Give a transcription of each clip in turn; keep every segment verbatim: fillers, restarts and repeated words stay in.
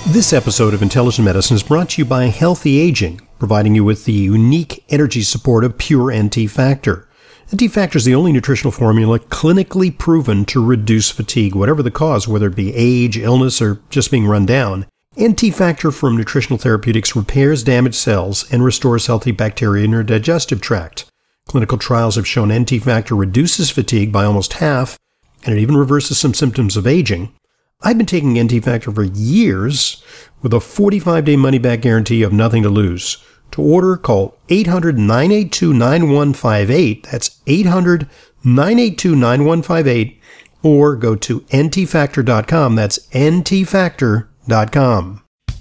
This episode of Intelligent Medicine is brought to you by Healthy Aging, providing you with the unique energy support of Pure N T Factor. N T Factor is the only nutritional formula clinically proven to reduce fatigue, whatever the cause, whether it be age, illness, or just being run down. N T Factor from Nutritional Therapeutics repairs damaged cells and restores healthy bacteria in your digestive tract. Clinical trials have shown N T Factor reduces fatigue by almost half, and it even reverses some symptoms of aging. I've been taking N T Factor for years with a forty-five day money-back guarantee of nothing to lose. To order, call eight hundred, nine eight two, nine one five eight. That's eight hundred, nine eight two, nine one five eight. Or go to N T factor dot com. That's N T factor dot com.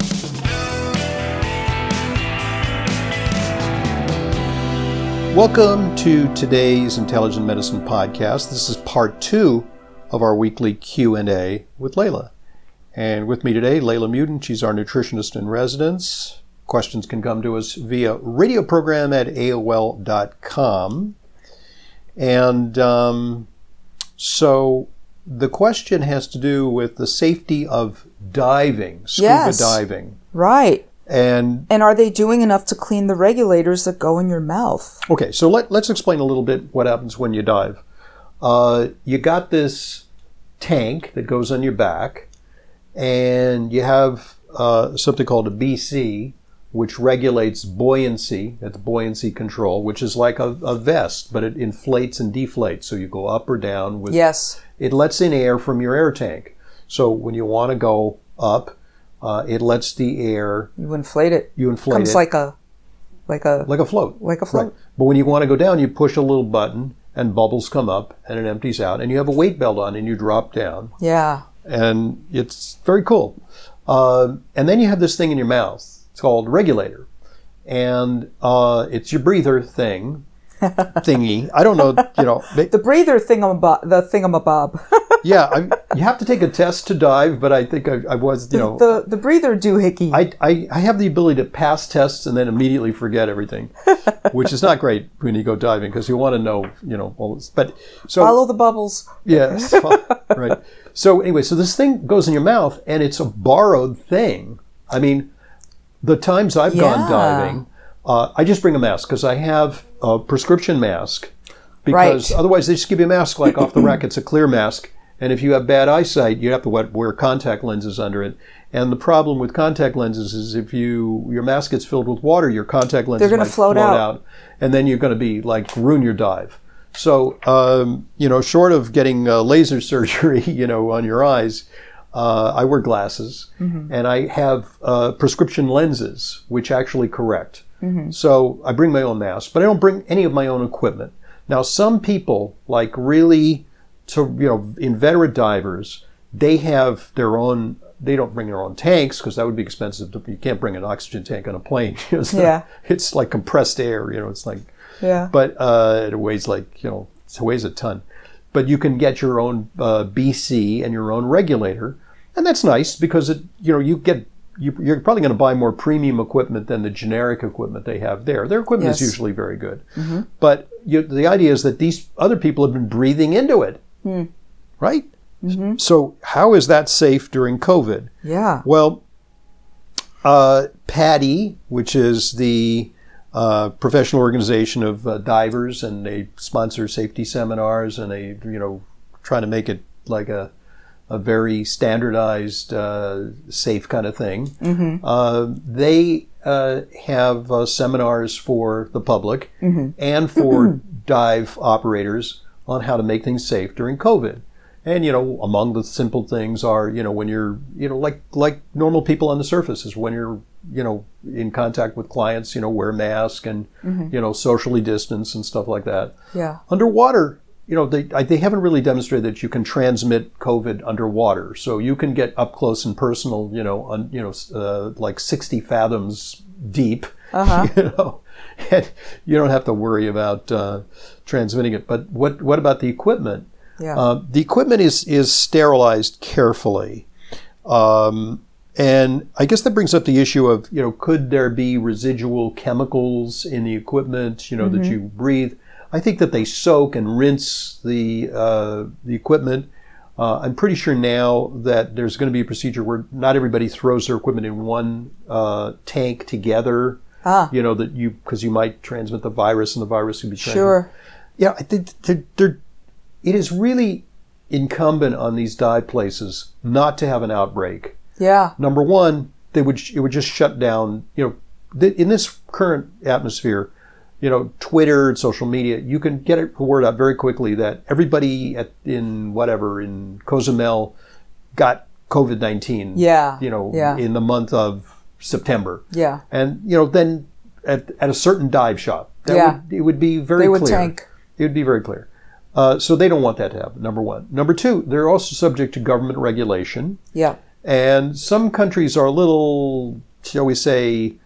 Welcome to today's Intelligent Medicine podcast. This is part two of our weekly Q and A with Layla. And with me today, Layla Mutin. She's our nutritionist in residence. Questions can come to us via radio program at A O L dot com. And um, so the question has to do with the safety of diving, scuba yes. diving. Right. And and are they doing enough to clean the regulators that go in your mouth? Okay, so let, let's explain a little bit what happens when you dive. Uh, you got this tank that goes on your back, and you have uh, something called a B C, which regulates buoyancy, at the buoyancy control, which is like a, a vest, but it inflates and deflates. So you go up or down. With, yes. It lets in air from your air tank. So when you want to go up, uh, it lets the air. You inflate it. You inflate Comes it. like a, like a, like a float. Like a float. Right. But when you want to go down, you push a little button, and bubbles come up, and it empties out, and you have a weight belt on, and you drop down. Yeah. And it's very cool. Uh, and then you have this thing in your mouth. It's called regulator. And uh, it's your breather thing, thingy. I don't know, you know. They, the breather thingamabob, the thingamabob. yeah, I, you have to take a test to dive, but I think I, I was, you know. The, the, the breather doohickey. I, I, I have the ability to pass tests and then immediately forget everything, which is not great when you go diving because you want to know, you know, all this. But so follow the bubbles. Yes, right. So anyway, so this thing goes in your mouth, and it's a borrowed thing. I mean, the times I've yeah. gone diving, uh, I just bring a mask because I have a prescription mask. Because right. otherwise, they just give you a mask like off the rack. It's a clear mask. And if you have bad eyesight, you have to wear contact lenses under it. And the problem with contact lenses is if you your mask gets filled with water, your contact lenses They're might float, float out. out. And then you're going to be like ruin your dive. So, um, you know, short of getting uh, laser surgery, you know, on your eyes, uh, I wear glasses. Mm-hmm. And I have uh, prescription lenses, which actually correct. Mm-hmm. So I bring my own mask, but I don't bring any of my own equipment. Now, some people, like really, to you know, inveterate divers, they have their own. They don't bring their own tanks because that would be expensive. To, you can't bring an oxygen tank on a plane. It's not, yeah, it's like compressed air. You know, it's like. Yeah. But uh, it weighs like you know, it weighs a ton. But you can get your own uh, B C and your own regulator, and that's nice because it you know you get. You, you're probably going to buy more premium equipment than the generic equipment they have there. Their equipment yes. is usually very good. Mm-hmm. But you, the idea is that these other people have been breathing into it, mm. right? Mm-hmm. So how is that safe during COVID? Yeah. Well, uh, PADI, which is the uh, professional organization of uh, divers, and they sponsor safety seminars, and they, you know, try to make it like a a very standardized, uh, safe kind of thing. Mm-hmm. Uh, they uh, have uh, seminars for the public mm-hmm. and for dive operators on how to make things safe during COVID. And, you know, among the simple things are, you know, when you're, you know, like like normal people on the surface is when you're, you know, in contact with clients, you know, wear a mask and, mm-hmm. you know, socially distance and stuff like that. Yeah. Underwater, you know, they they haven't really demonstrated that you can transmit COVID underwater. So you can get up close and personal, you know, on, you know, uh, like sixty fathoms deep, uh-huh. you know, and you don't have to worry about uh, transmitting it. But what what about the equipment? Yeah. Uh, the equipment is is sterilized carefully. Um, and I guess that brings up the issue of, you know, could there be residual chemicals in the equipment, you know, mm-hmm. that you breathe? I think that they soak and rinse the uh, the equipment. Uh, I'm pretty sure now that there's going to be a procedure where not everybody throws their equipment in one uh, tank together. Ah. You know, that you because you might transmit the virus and the virus could be transmitted. Sure. Yeah, I think they're, they're, it is really incumbent on these dive places not to have an outbreak. Yeah. Number one, they would it would just shut down. You know, th- in this current atmosphere, you know, Twitter and social media, you can get the word out very quickly that everybody at in whatever in Cozumel got COVID nineteen. Yeah. You know, yeah. in the month of September. Yeah. And you know, then at at a certain dive shop, that yeah. would, it would be very they clear. would tank. It would be very clear. Uh, so they don't want that to happen. Number one. Number two, they're also subject to government regulation. Yeah. And some countries are a little, shall we say,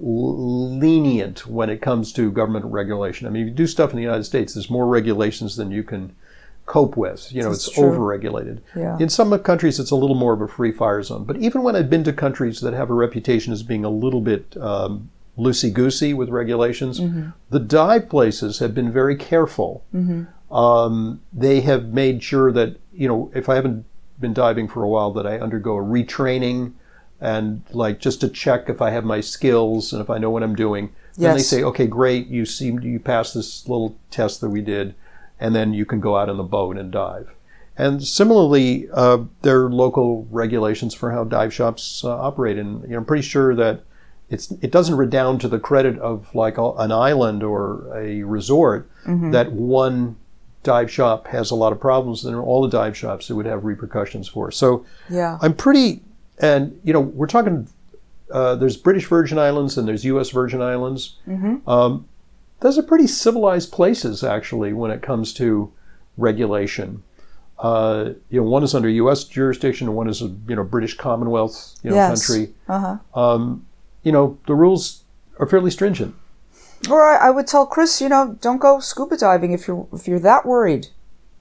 lenient when it comes to government regulation. I mean, if you do stuff in the United States, there's more regulations than you can cope with. You know, That's it's true. over-regulated. Yeah. In some countries, it's a little more of a free fire zone. But even when I've been to countries that have a reputation as being a little bit um, loosey-goosey with regulations, mm-hmm. the dive places have been very careful. Mm-hmm. Um, they have made sure that, you know, if I haven't been diving for a while, that I undergo a retraining and like just to check if I have my skills and if I know what I'm doing. Then Yes. they say, okay, great, you seem you passed this little test that we did, and then you can go out on the boat and dive. And similarly, uh, there are local regulations for how dive shops uh, operate, and you know, I'm pretty sure that it's it doesn't redound to the credit of like a, an island or a resort mm-hmm. that one dive shop has a lot of problems, and all the dive shops it would have repercussions for. So yeah. I'm pretty, and you know, we're talking. Uh, there's British Virgin Islands and there's U S Virgin Islands. Mm-hmm. Um, those are pretty civilized places, actually, when it comes to regulation. Uh, you know, one is under U S jurisdiction, and one is a you know British Commonwealth you know yes. country. Uh-huh. Um, you know, the rules are fairly stringent. Or I, I would tell Chris, you know, don't go scuba diving if you're if you're that worried.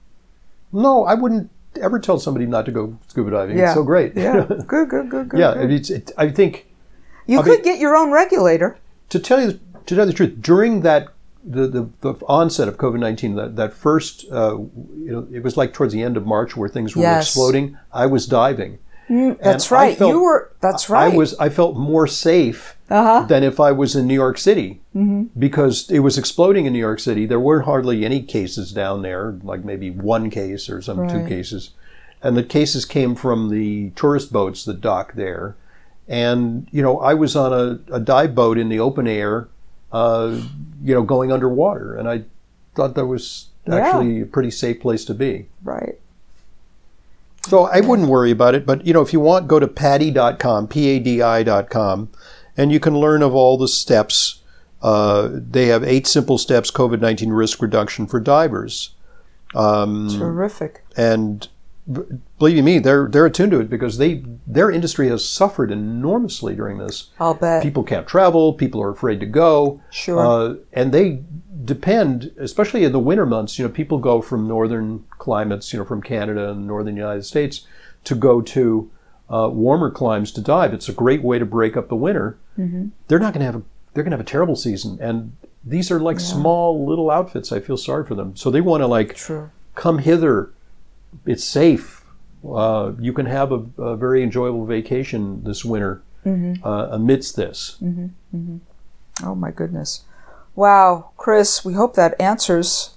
No, I wouldn't ever tell somebody not to go scuba diving. Yeah. It's so great. Yeah, good, good, good, good. Yeah, good. it's, it, I think. You I could mean, get your own regulator. To tell you to tell you the truth, during that the, the, the onset of COVID nineteen, that that first uh, you know it was like towards the end of March where things were Yes. exploding. I was diving. Mm, that's And I right. felt- you were. That's right. I was. I felt more safe Uh-huh. than if I was in New York City Mm-hmm. because it was exploding in New York City. There weren't hardly any cases down there, like maybe one case or some two Right. cases, and the cases came from the tourist boats that dock there. And you know, I was on a, a dive boat in the open air, uh, you know, going underwater, and I thought that was Yeah. actually a pretty safe place to be. right. So I wouldn't worry about it, but you know, if you want, go to paddy dot com, P A D I dot com, and you can learn of all the steps. Uh, they have eight simple steps, COVID nineteen risk reduction for divers. Um, Terrific. and b- believe you me, they're they're attuned to it because they their industry has suffered enormously during this. I'll bet. People can't travel. People are afraid to go. Sure. Uh, and they depend, especially in the winter months, you know, people go from northern climates, you know, from Canada and northern United States to go to uh, warmer climes to dive. It's a great way to break up the winter. Mm-hmm. They're not going to have a, they're going to have a terrible season. And these are like small little outfits. I feel sorry for them. So they want to like True. come hither. It's safe. Uh, you can have a, a very enjoyable vacation this winter Mm-hmm. uh, amidst this. Mm-hmm. Mm-hmm. Oh my goodness. Wow, Chris, we hope that answers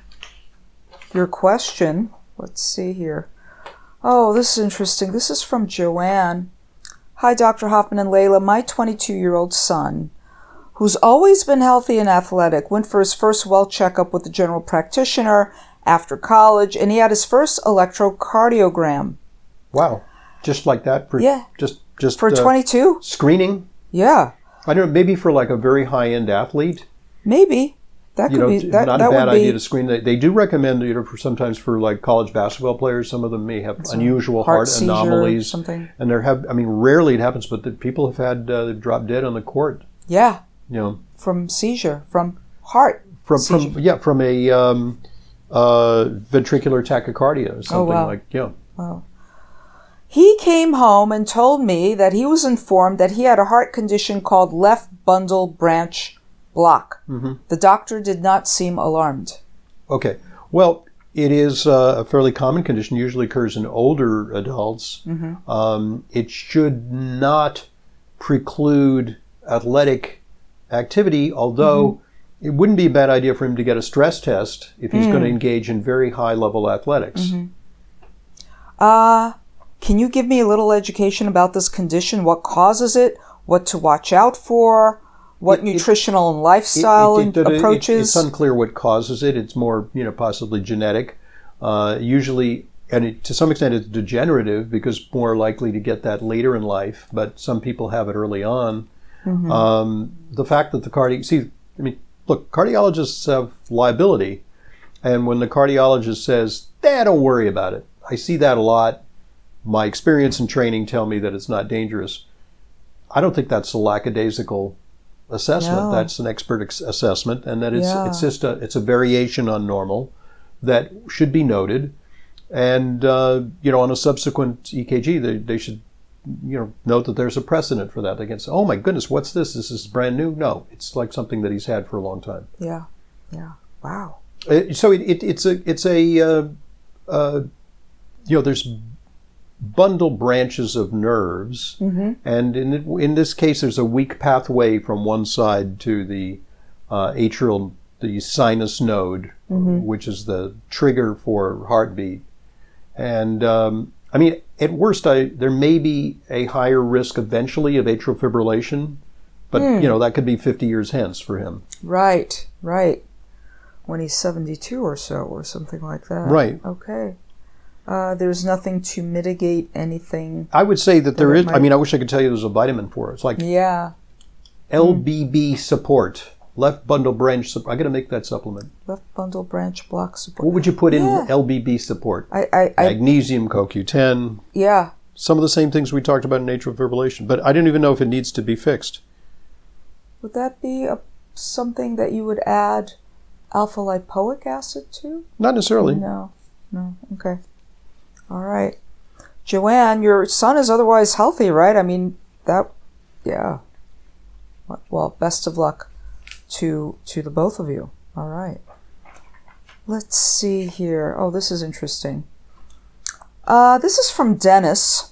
your question. Let's see here. Oh, this is interesting. This is from Joanne. Hi, Doctor Hoffman and Layla. My twenty-two-year-old son, who's always been healthy and athletic, went for his first well checkup with the general practitioner after college, and he had his first electrocardiogram. Wow. Just like that? For, Yeah. Just, just For uh, twenty-two? screening? Yeah, I don't know, maybe for like a very high-end athlete. maybe. That You could know, be. t- That, not that a bad would be idea to screen. They, they do recommend, you know, for sometimes for like college basketball players, some of them may have unusual heart heart, seizure or anomalies. something. And there have, I mean, rarely it happens, but the people have had, uh, they've dropped dead on the court, Yeah, you know. from seizure, from heart. From, seizure. from yeah, from a um, uh, ventricular tachycardia or something wow. like, yeah. Wow. He came home and told me that he was informed that he had a heart condition called left bundle branch block. Mm-hmm. The doctor did not seem alarmed. Okay. Well, It is uh, a fairly common condition, usually occurs in older adults. Mm-hmm. Um, it should not preclude athletic activity, although mm-hmm. it wouldn't be a bad idea for him to get a stress test if he's mm. going to engage in very high-level athletics. Mm-hmm. Uh, can you give me a little education about this condition? What causes it? What to watch out for? What it, nutritional it, and lifestyle it, it, it, approaches? It, it's unclear what causes it. It's more, you know, possibly genetic. Uh, usually, and it, to some extent, it's degenerative because more likely to get that later in life. But some people have it early on. Mm-hmm. Um, the fact that the cardi see, I mean, look, cardiologists have liability, and when the cardiologist says, "Eh, don't worry about it," I see that a lot. My experience and training tell me that it's not dangerous. I don't think that's a lackadaisical assessment. No. That's an expert ex- assessment, and that it's yeah. it's just a it's a variation on normal that should be noted. And uh, you know, on a subsequent E K G, they they should you know note that there's a precedent for that. They can say, "Oh my goodness, what's this? This is brand new." No, it's like something that he's had for a long time. Yeah, yeah. Wow. Uh, so it, it it's a it's a uh, uh, you know there's bundle branches of nerves, mm-hmm. and in in this case, there's a weak pathway from one side to the uh, atrial, the sinus node, mm-hmm. which is the trigger for heartbeat. And um, I mean, at worst, I, there may be a higher risk eventually of atrial fibrillation, but mm. you know that could be fifty years hence for him. Right, right. When he's seventy-two or so, or something like that. Right. Okay. Uh, there's nothing to mitigate anything. I would say that, that there is. Might... I mean, I wish I could tell you there's a vitamin for it. It's like yeah, L B B mm. support, left bundle branch support. I got to make that supplement. Left bundle branch block support. What would you put yeah. in L B B support? I, I, I Magnesium, C O Q ten. Yeah. Some of the same things we talked about in atrial fibrillation, but I don't even know if it needs to be fixed. Would that be a, something that you would add alpha lipoic acid to? Not necessarily. No. No. Okay. All right. Joanne, your son is otherwise healthy, right? I mean, that, yeah. Well, best of luck to to the both of you. All right. Let's see here. Oh, this is interesting. Uh, this is from Dennis.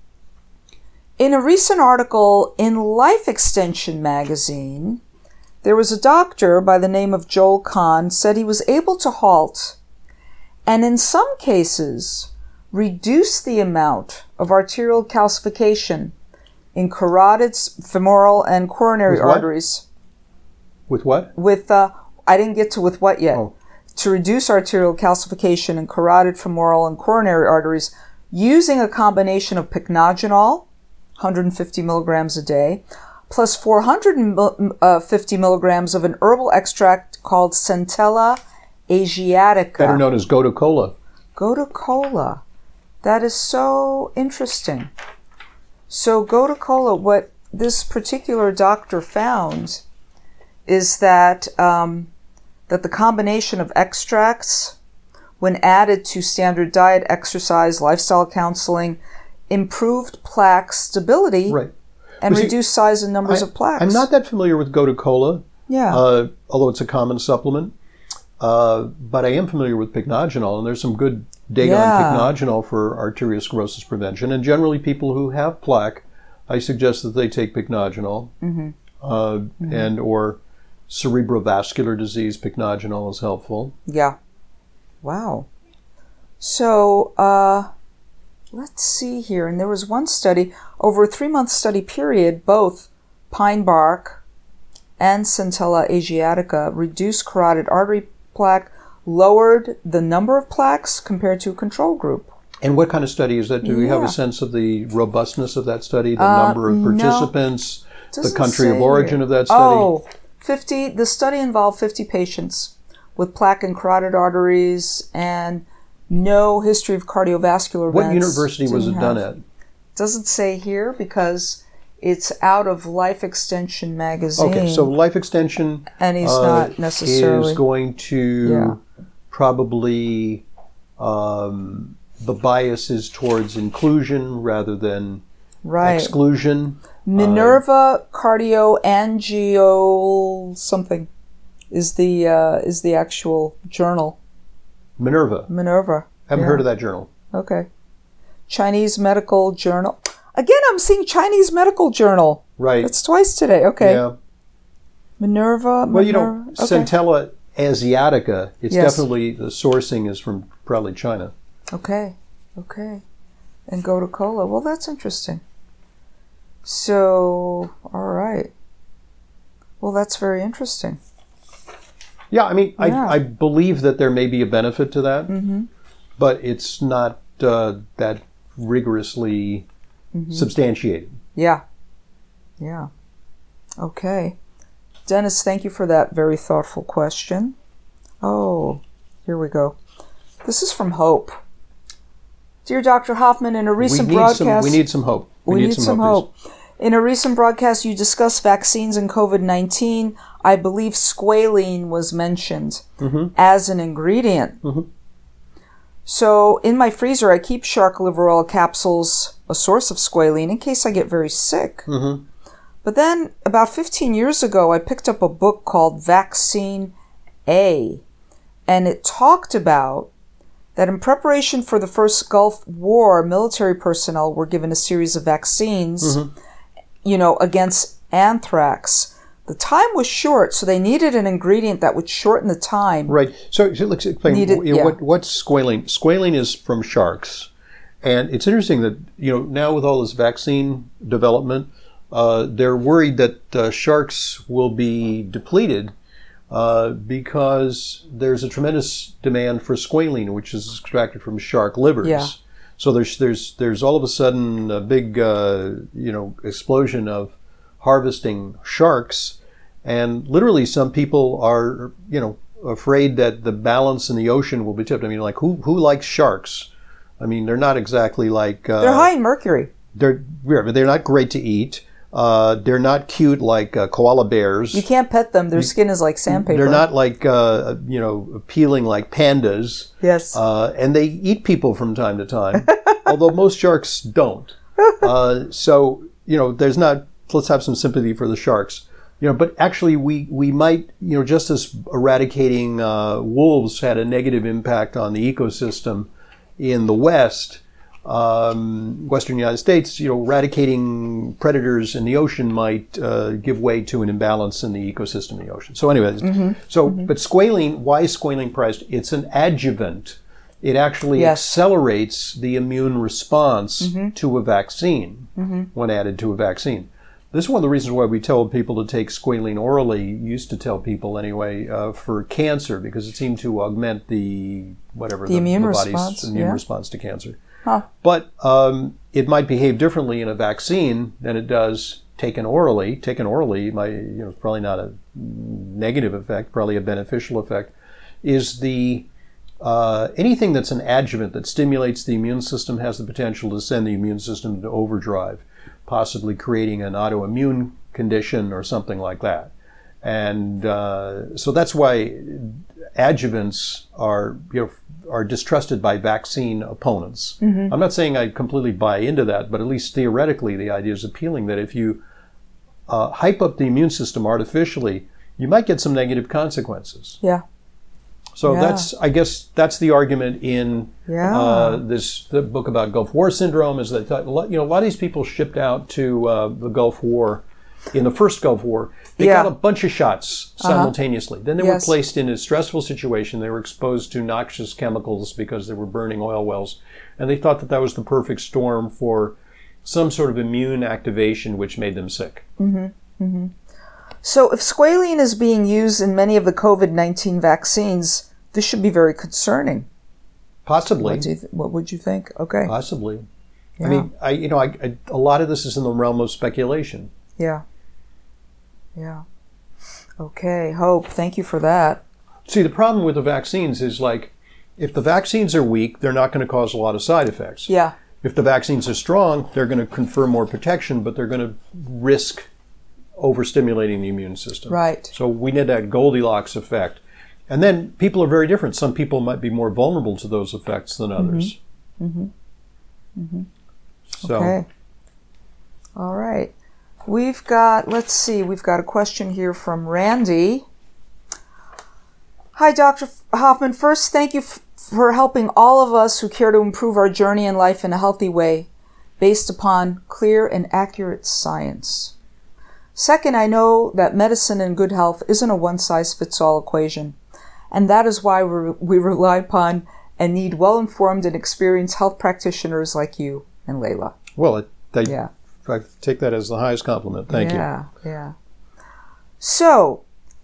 In a recent article in Life Extension magazine, there was a doctor by the name of Joel Kahn said he was able to halt, and in some cases, reduce the amount of arterial calcification in carotid, femoral, and coronary with arteries. With what? With, uh, I didn't get to with what yet. Oh. To reduce arterial calcification in carotid, femoral, and coronary arteries using a combination of pycnogenol, one hundred fifty milligrams a day, plus four hundred fifty milligrams of an herbal extract called Centella asiatica. Better known as Gotu-Kola. Gotu-Kola. That is so interesting. So Gotu-Kola, what this particular doctor found is that um, that the combination of extracts, when added to standard diet, exercise, lifestyle counseling, improved plaque stability right. and well, reduced see, size and numbers I, of plaques. I'm not that familiar with Gotu-Kola, yeah. uh, although it's a common supplement. Uh, but I am familiar with pycnogenol, and there's some good data yeah. on pycnogenol for arteriosclerosis prevention. And generally, people who have plaque, I suggest that they take pycnogenol, mm-hmm. Uh, mm-hmm. and or cerebrovascular disease. Pycnogenol is helpful. Yeah. Wow. So uh, let's see here. And there was one study over a three-month study period. Both pine bark and Centella asiatica reduced carotid artery plaque, lowered the number of plaques compared to a control group. And what kind of study is that? Do we yeah. have a sense of the robustness of that study, the uh, number of participants, no, the country of origin here. of that study? Oh, fifty. The study involved fifty patients with plaque in carotid arteries and no history of cardiovascular events. What university was it have. done at? Doesn't say here because it's out of Life Extension magazine. Okay, so Life Extension and he's uh, not necessarily is going to yeah. probably um, the bias is towards inclusion rather than right. exclusion. Minerva uh, Cardio Angio something is the uh, is the actual journal. Minerva. Minerva. Haven't yeah. heard of that journal. Okay. Chinese Medical Journal. Again, I'm seeing Chinese Medical Journal. Right. That's twice today. Okay. Yeah. Minerva. Well, you know, Minerva. Okay. Centella asiatica, it's Yes. definitely, the sourcing is from probably China. Okay. Okay. And go to cola. Well, that's interesting. So, all right. Well, that's very interesting. Yeah, I mean, Yeah. I, I believe that there may be a benefit to that, Mm-hmm. but it's not uh, that rigorously Mm-hmm. substantiated. Yeah. Yeah. Okay. Dennis, thank you for that very thoughtful question. Oh, here we go. This is from Hope. Dear Doctor Hoffman, in a recent we need broadcast... Some, we need some hope. We, we need, need some, some hope. hope. In a recent broadcast, you discussed vaccines and COVID nineteen. I believe squalene was mentioned mm-hmm. as an ingredient. Mm-hmm. So in my freezer, I keep shark liver oil capsules, a source of squalene, in case I get very sick. Mm-hmm. But then, about fifteen years ago, I picked up a book called Vaccine A, and it talked about that in preparation for the first Gulf War, military personnel were given a series of vaccines, mm-hmm. you know, against anthrax. The time was short, so they needed an ingredient that would shorten the time. Right. So, so let's explain. Needed, you know, yeah. what, what's squalene? Squalene is from sharks. And it's interesting that, you know, now with all this vaccine development, uh, they're worried that uh, sharks will be depleted uh, because there's a tremendous demand for squalene, which is extracted from shark livers. Yeah. So there's there's there's all of a sudden a big uh, you know explosion of harvesting sharks, and literally some people are you know afraid that the balance in the ocean will be tipped. I mean, like who who likes sharks? I mean, they're not exactly like uh, they're high in mercury. They're they're not great to eat. Uh, they're not cute like uh, koala bears. You can't pet them. Their skin is like sandpaper. They're not like, uh, you know, appealing like pandas. Yes. Uh, and they eat people from time to time, although most sharks don't. Uh, so, you know, there's not, let's have some sympathy for the sharks. You know, but actually we, we might, you know, just as eradicating uh, wolves had a negative impact on the ecosystem in the West, Um, Western United States, you know, eradicating predators in the ocean might uh, give way to an imbalance in the ecosystem in the ocean. So anyway, mm-hmm. so, mm-hmm. but squalene, why is squalene prized? It's an adjuvant. It actually yes. accelerates the immune response mm-hmm. to a vaccine mm-hmm. when added to a vaccine. This is one of the reasons why we tell people to take squalene orally, used to tell people anyway, uh, for cancer, because it seemed to augment the, whatever, the, the, immune the body's response, immune yeah. response to cancer. Huh. But um, it might behave differently in a vaccine than it does taken orally. Taken orally, might, you know, probably not a negative effect, probably a beneficial effect, is the uh, anything that's an adjuvant that stimulates the immune system has the potential to send the immune system into overdrive, possibly creating an autoimmune condition or something like that. And uh, so that's why adjuvants are, you know, are distrusted by vaccine opponents. Mm-hmm. I'm not saying I completely buy into that, but at least theoretically the idea is appealing that if you uh, hype up the immune system artificially, you might get some negative consequences. Yeah. So yeah. that's, I guess, that's the argument in yeah. uh, this the book about Gulf War syndrome. Is that you know a lot of these people shipped out to uh, the Gulf War. In the first Gulf War, they yeah. got a bunch of shots simultaneously. Uh-huh. Then they yes. were placed in a stressful situation. They were exposed to noxious chemicals because they were burning oil wells. And they thought that that was the perfect storm for some sort of immune activation which made them sick. Mm-hmm. Mm-hmm. So if squalene is being used in many of the COVID nineteen vaccines, this should be very concerning. Possibly. What, do you th- what would you think? Okay. Possibly. Yeah. I mean, I you know, I, I, a lot of this is in the realm of speculation. Yeah. Yeah. Okay, Hope, thank you for that. See, the problem with the vaccines is like, if the vaccines are weak, they're not going to cause a lot of side effects. Yeah. If the vaccines are strong, they're going to confer more protection, but they're going to risk overstimulating the immune system. Right. So we need that Goldilocks effect. And then people are very different. Some people might be more vulnerable to those effects than others. Mm-hmm. Mm-hmm. So. Okay. All right. We've got, let's see, we've got a question here from Randy. Hi, Doctor Hoffman. First, thank you f- for helping all of us who care to improve our journey in life in a healthy way, based upon clear and accurate science. Second, I know that medicine and good health isn't a one-size-fits-all equation, and that is why we we rely upon and need well-informed and experienced health practitioners like you and Layla. Well, it, they, Yeah. I take that as the highest compliment. Thank Yeah, yeah. So,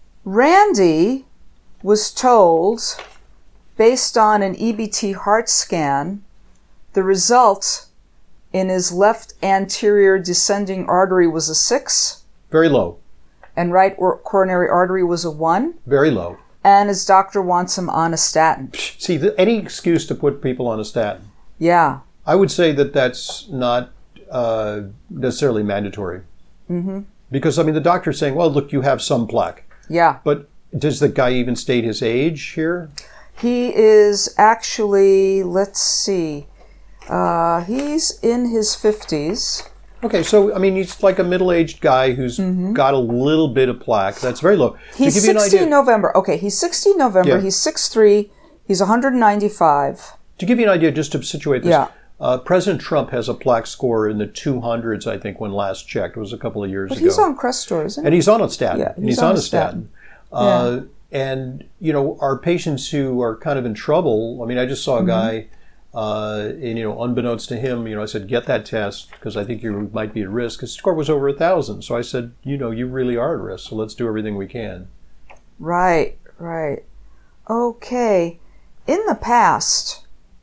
Randy was told, based on an E B T heart scan, the result in his left anterior descending artery was a six, you. Very low. and right or- coronary artery was a one, Very low. and his doctor wants him on a statin. See, th- any excuse to put people on a statin. Yeah. I would say that that's not uh, necessarily mandatory. Mm-hmm. Because, I mean, the doctor's saying, well, look, you have some plaque. Yeah. But does the guy even state his age here? He is actually, let's see, uh, he's in his fifties. Okay, so, I mean, he's like a middle-aged guy who's Mm-hmm. got a little bit of plaque. That's very low. He's to give you an sixty idea, in November. Okay, he's sixty in November. Yeah. He's six three. He's one hundred ninety-five. To give you an idea, just to situate this, Yeah. uh, President Trump has a plaque score in the two hundreds, I think, when last checked. It was a couple of years But ago. he's on Crestor, isn't he? And he's on a statin. Yeah, and he's, on, a statin. Yeah. Uh, and, you know, our patients who are kind of in trouble, I mean, I just saw a Mm-hmm. guy, uh, and, you know, unbeknownst to him, you know, I said, get that test because I think you might be at risk. His score was over a thousand. So I said, you know, you really are at risk. So let's do everything we can. Right, right. Okay. In the past,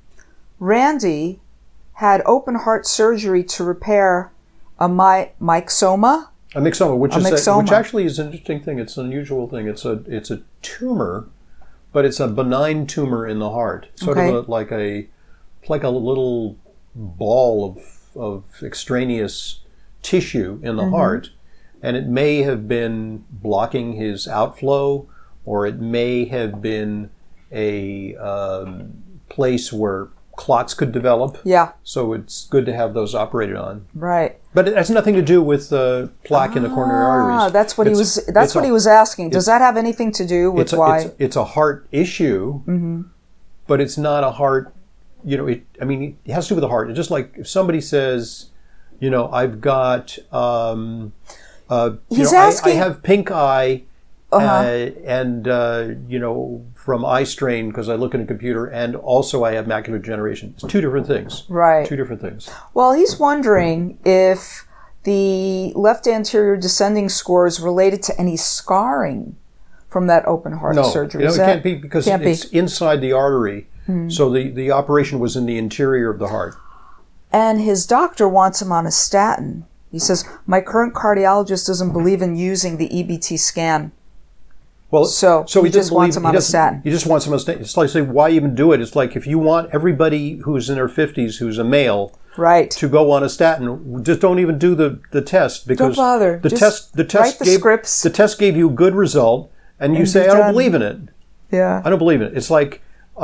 Randy had open heart surgery to repair a my- myxoma. A myxoma, which A is myxoma. A, which actually is an interesting thing. It's an unusual thing. It's a it's a tumor, but it's a benign tumor in the heart, sort Okay. of a, like a like a little ball of of extraneous tissue in the Mm-hmm. heart, and it may have been blocking his outflow, or it may have been a um, place where clots could develop. Yeah, So it's good to have those operated on. right. But it has nothing to do with uh, plaque in the coronary arteries. Ah, that's what he It's- was. That's it's what a- he was asking. Does that have anything to do with It's a, why? it's, it's a heart issue, Mm-hmm. but it's not a heart. You know, it, I mean, it has to do with the heart. It's just like if somebody says, you know, I've got, um, uh, you He's know, I, I asking- have pink eye, Uh-huh. uh, and uh, you know, from eye strain because I look at a computer, and also I have macular degeneration. It's two different things. Right. Two different things. Well, he's wondering if the left anterior descending score is related to any scarring from that open heart No, surgery. you know, Is it that- can't be because can't be. it's inside the artery. So the, the operation was in the interior of the heart. And his doctor wants him on a statin. He says, my current cardiologist doesn't believe in using the E B T scan. Well, So, he didn't just wants believe- him he on a doesn't- statin. He just wants him on a statin. It's like, say, why even do it? It's like if you want everybody who's in their fifties, who's a male, Right. to go on a statin, just don't even do the, the test because Don't bother. the Just test the test write the gave scripts. the test gave you a good result, and you And say you're I don't done. believe in it. Yeah. I don't believe in it. It's like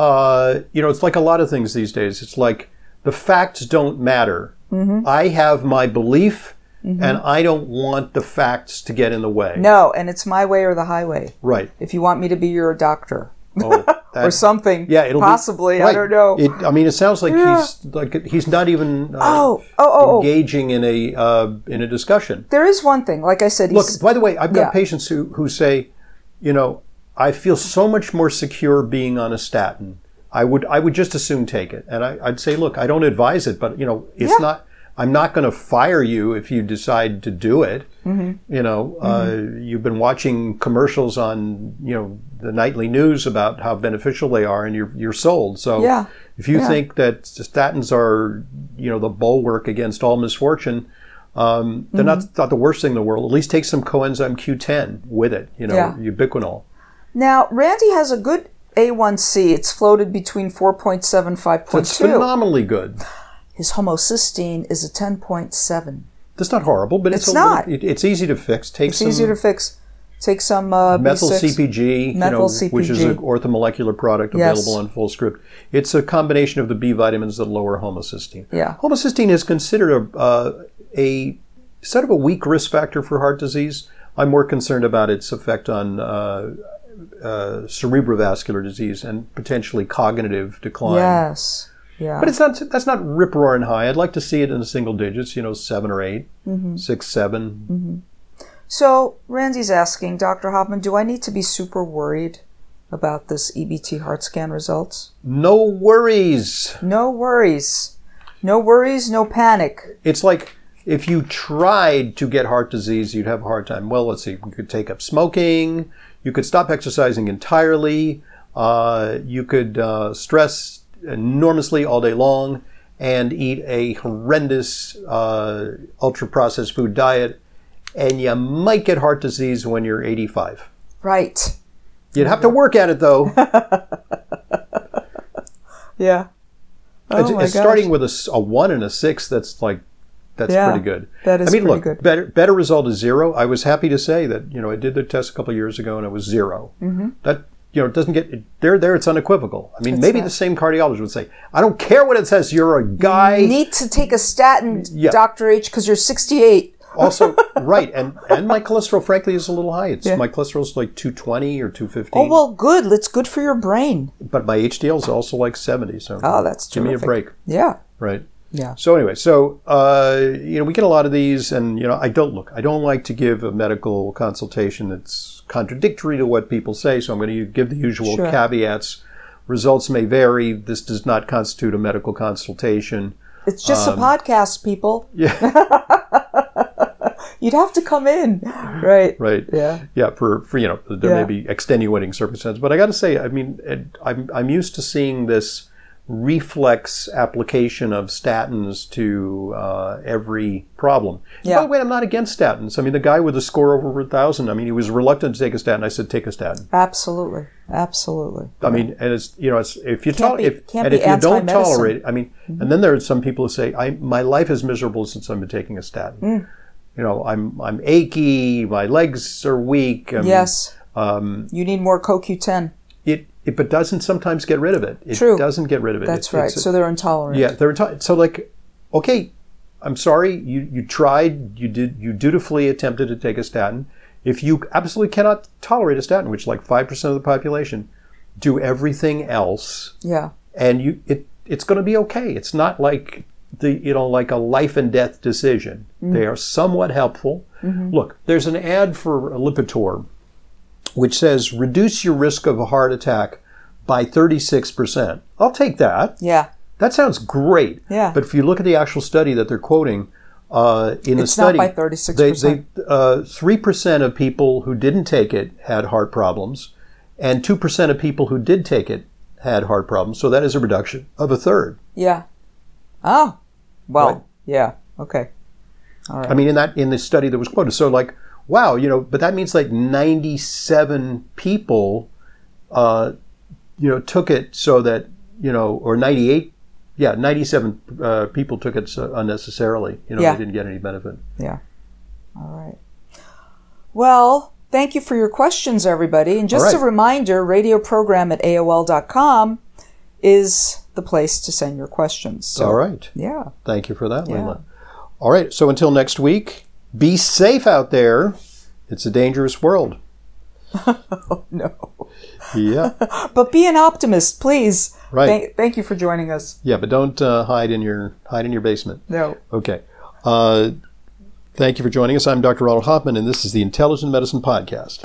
uh, you know, it's like a lot of things these days. It's like the facts don't matter. Mm-hmm. I have my belief, and I don't want the facts to get in the way. No, and it's my way or the highway. Right. If you want me to be your doctor. Oh, that- Or something. Yeah, it'll Possibly. Be, I right. don't know. It, I mean, it sounds like Yeah. he's like he's not even uh, Oh, oh, oh, oh. engaging in a uh, in a discussion. There is one thing. Like I said, Look, he's, by the way, I've got yeah. patients who who say, you know, I feel so much more secure being on a statin. I would I would just as soon take it, and I, I'd say, look, I don't advise it, but you know, it's Yeah. not. I'm not going to fire you if you decide to do it. Mm-hmm. You know, uh, you've been watching commercials on, you know, the nightly news about how beneficial they are, and you're you're sold. So Yeah. if you Yeah. think that statins are, you know, the bulwark against all misfortune, um, they're Mm-hmm. not not the worst thing in the world. At least take some coenzyme Q ten with it. You know, Yeah. ubiquinol. Now, Randy has a good A one C. It's floated between four point seven and five point That's two. phenomenally good. His homocysteine is a ten point seven. That's not horrible, but it's, It's a little- not. it, it's easy to fix. Take It's some easier to fix. Take some uh, methyl B six. C P G, Methyl you know, C P G. which is an orthomolecular product Yes. available on Fullscript. It's a combination of the B vitamins that lower homocysteine. Yeah. Homocysteine is considered a, uh, a sort of a weak risk factor for heart disease. I'm more concerned about its effect on uh, uh, cerebrovascular disease and potentially cognitive decline. Yes. Yeah. But it's not. That's not rip roaring high. I'd like to see it in the single digits. You know, seven or eight, mm-hmm. six, seven. Mm-hmm. So Randy's asking, Doctor Hoffman, do I need to be super worried about this E B T heart scan results? No worries. No worries. No worries. No panic. It's like if you tried to get heart disease, you'd have a hard time. Well, let's see. You could take up smoking. You could stop exercising entirely. Uh, you could uh, stress enormously all day long and eat a horrendous uh, ultra-processed food diet, and you might get heart disease when you're eighty-five. Right. You'd have to work at it, though. Yeah. Oh it's my it's starting with a, a one and a six. That's like, that's yeah, pretty good. That is I mean, pretty look, good. better better result is zero. I was happy to say that, you know, I did the test a couple of years ago and it was zero. Mm-hmm. That, you know, it doesn't get, there, there, it's unequivocal. I mean, It's maybe not. the same cardiologist would say, I don't care what it says, you're a guy. You need to take a statin, Yeah. Doctor H, because you're sixty-eight. Also, right, and, and my cholesterol, frankly, is a little high. It's Yeah. My cholesterol's like two twenty or two fifteen. Oh, well, good. It's good for your brain. But my H D L is also like seventy, so Oh, that's give me a terrific. break. Yeah. Right. Yeah. So anyway, so, uh, you know, we get a lot of these, and, you know, I don't look, I don't like to give a medical consultation that's contradictory to what people say, so I'm going to give the usual Sure. caveats. Results may vary. This does not constitute a medical consultation. It's just Um, a podcast, people. Yeah, You'd have to come in. Right. right. Yeah. Yeah, for, for you know, there Yeah. may be extenuating circumstances. But I got to say, I mean, it, I'm, I'm used to seeing this reflex application of statins to uh, every problem. Yeah. By the way, I'm not against statins. I mean, the guy with a score over a thousand, I mean, he was reluctant to take a statin. I said, take a statin. Absolutely. Absolutely. I mean, and it's, you know, it's, if you, Can't tol- be- if, can't and be if you don't anti-medicine. tolerate it, I mean, mm-hmm. and then there are some people who say, I, my life is miserable since I've been taking a statin. Mm. You know, I'm, I'm achy, my legs are weak. I mean, Yes. Um, You need more C O Q ten. it, it, but doesn't sometimes get rid of it. It True. doesn't get rid of it. That's It- right. it's- So they're intolerant. Yeah, they're enti- so like, okay, I'm sorry, you, you tried, you did, you dutifully attempted to take a statin. If you absolutely cannot tolerate a statin, which is like five percent of the population, do everything else, Yeah. and you, it, it's going to be okay. It's not like the, you know, like a life and death decision. Mm-hmm. They are somewhat helpful. Mm-hmm. Look, there's an ad for Lipitor, which says reduce your risk of a heart attack by thirty-six percent. I'll take that. Yeah. That sounds great. Yeah. But if you look at the actual study that they're quoting, uh, in the It's not study, by thirty-six they, percent. they, uh, three percent of people who didn't take it had heart problems, and two percent of people who did take it had heart problems. So that is a reduction of a third. Yeah. Oh. Well, Right. yeah. Okay. All right. I mean, in that in the study that was quoted. So like, wow, you know, but that means like ninety-seven people, uh, you know, took it so that, you know, or ninety-eight, yeah, ninety-seven uh, people took it so unnecessarily. You know, Yeah. they didn't get any benefit. Yeah. All right. Well, thank you for your questions, everybody. And just All right. a reminder, radioprogram at A O L dot com is the place to send your questions. So, All right. Yeah. Thank you for that, Yeah. Leila. All right. So until next week, be safe out there. It's a dangerous world. Oh, no. Yeah. But be an optimist, please. Right. Thank, thank you for joining us. Yeah, but don't uh, hide in your hide in your basement. No. Okay. Uh, thank you for joining us. I'm Doctor Ronald Hoffman, and this is the Intelligent Medicine Podcast.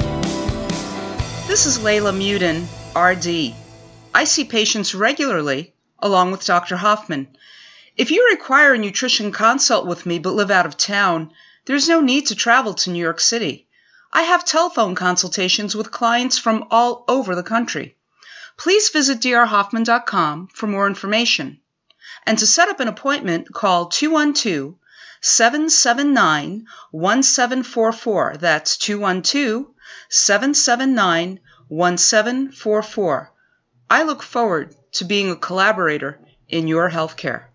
This is Layla Muden, R D. I see patients regularly, along with Doctor Hoffman. If you require a nutrition consult with me but live out of town, there's no need to travel to New York City. I have telephone consultations with clients from all over the country. Please visit d r hoffman dot com for more information. And to set up an appointment, call two one two, seven seven nine, one seven four four. That's two one two, seven seven nine, one seven four four. I look forward to being a collaborator in your healthcare.